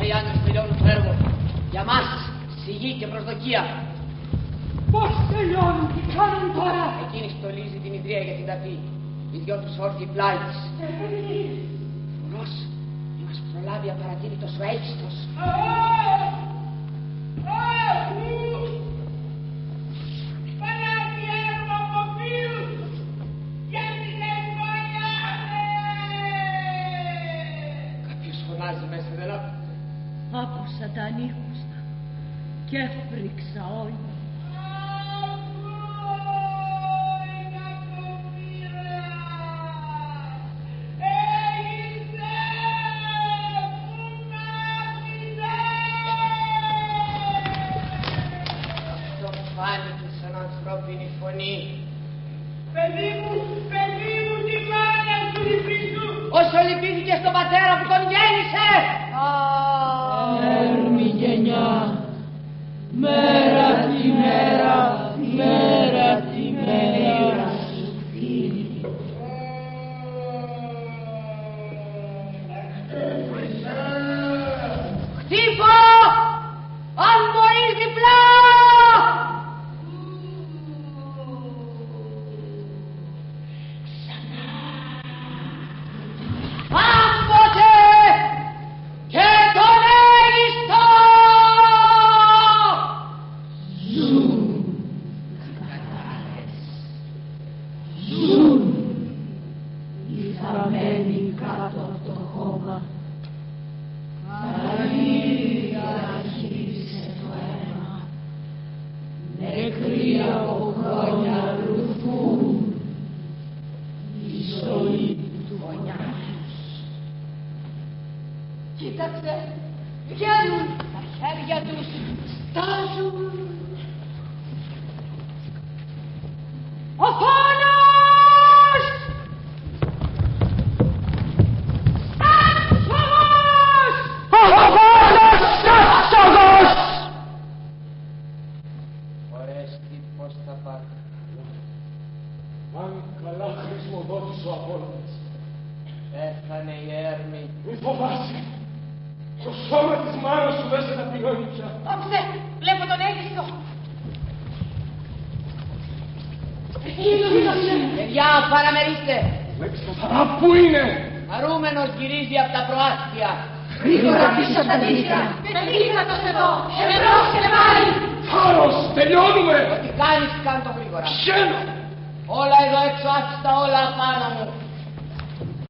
οι άντρες τελειώνουν το έργο. Για μας, σιγή και προσδοκία. Πώς τελειώνουν, τι κάνουν τώρα? Εκείνη στολίζει την ιδρία για την ταφή. Οι δυο τους όρθιοι πλάι της. Φουρός, μη μας προλάβει απαρατήρητος ο έγκιστος. Κάποιος φωνάζει μέσα, δεν άκουσα. Άκουσα τα ανίχουστα και έφρυξα όλοι. Φάνηκε σαν ανθρώπινη φωνή. Παιδί μου, τη μάνα σου λυπήσου. Όσο λυπήθηκε στον πατέρα που τον γέννησε. Έρμη γενιά, μέρα τη μέρα, μέρα τη μέρα σου φίλη. Χτύπω! Αν μπορείς διπλά! Άμποτε και τον έγκιστο! Ζουν κατάλες, ζουν οι θαμμένοι κάτω από το χώμα. Αλήθεια αρχίσε το αίμα, νεκροί από χρόνια ρουθούν η ζωή του φωνιά τους. Κοίταξε, βγαίνουν τα χέρια τους, στάζουν. Ο φόνος! Άψογος! Ο φόνος άψογος! Ορέστη, πώς θα πάρει. Αν καλά χρησιμοδότησε ο Απόλλωνας. Πέθανε η Έρμη. Μη φοβάσαι. Το σώμα της μάνας σου δεν σε ταπεινώνει πια. Όψε, βλέπω τον έγκιστο. Παιδιά, παραμερίστε. Λέξτε το θαρά, πού είναι? Χαρούμενος γυρίζει από τα προάστια. Γρήγορα πίσω τα δίχτυα. Πετύχατος εδώ, εμπρός και λεβάρι. Θάρρος, τελειώνουμε. Τι κάνεις, κάν' το γρήγορα. Ψένω. Όλα εδώ έξω, άφηστα όλα απάνω μου.